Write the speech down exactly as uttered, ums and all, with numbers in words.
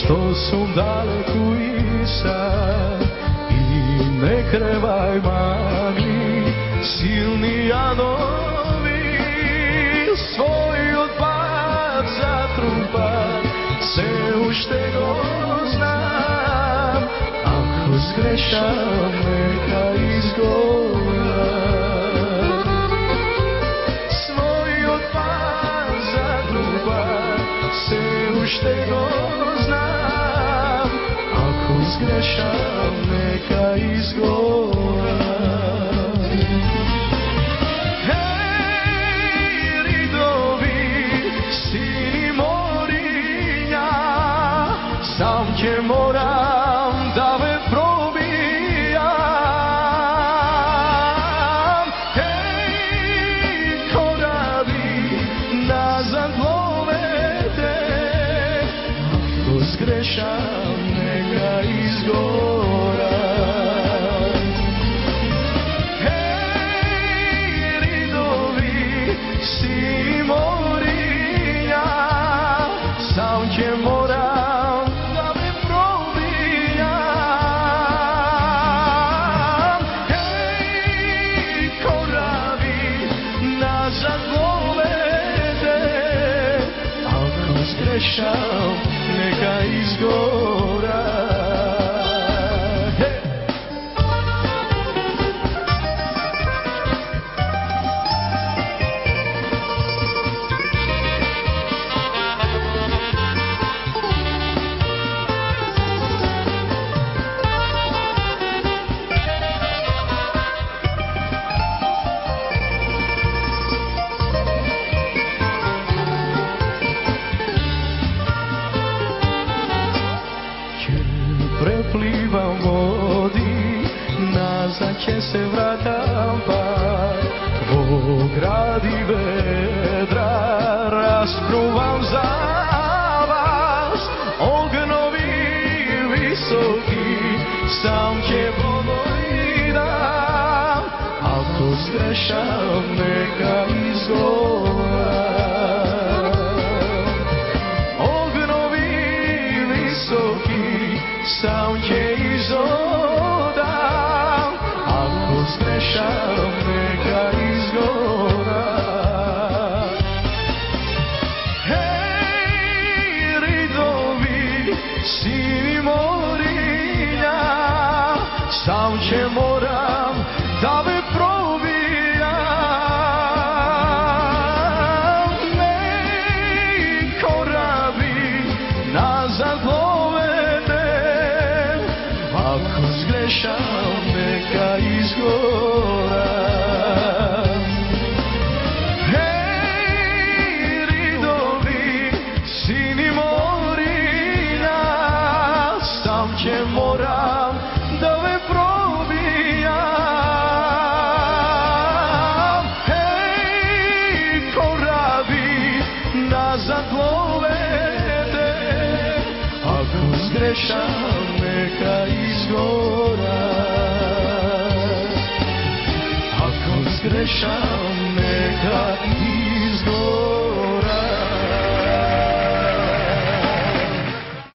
što sam daleku i sad, i ne krevaj magli silni jadovi, svoj otpad zatrupad se uštego znam, ako zgrešam neka izgovora. Svoj otpad zatrupad se uštego znam, ako zgrešam neka izgovora. Hej, ridovi, sini morinja, sam će moram da me probijam. Hej, korabi, nazad lovete, ako zgrešam neka izgora. Hej, ridovi, sini morinja, sam će moram da me probijam. Hej, korabi, nazad lovete, ako zgrešam neka izgora. Hey! Preplivam vodi, nazad će se vratam pa tvog radi vedra raspruvam za vas. Ognovi visoki, sam će povoj dam, ako zgrešam neka izgora. Ognovi visoki, sam će izodam, ako zgrešam neka izgora. Hej, ridovi, sini morinja, sam će moram da me probijam. Nej, korabi, nazad ako zgrešam neka izgora. Hej, ridovi, sini morinja, sam će moram da me probijam. Hej, korabi, nazad lovete, ako zgrešam neka izgora. Ako zgrešam neka izgora.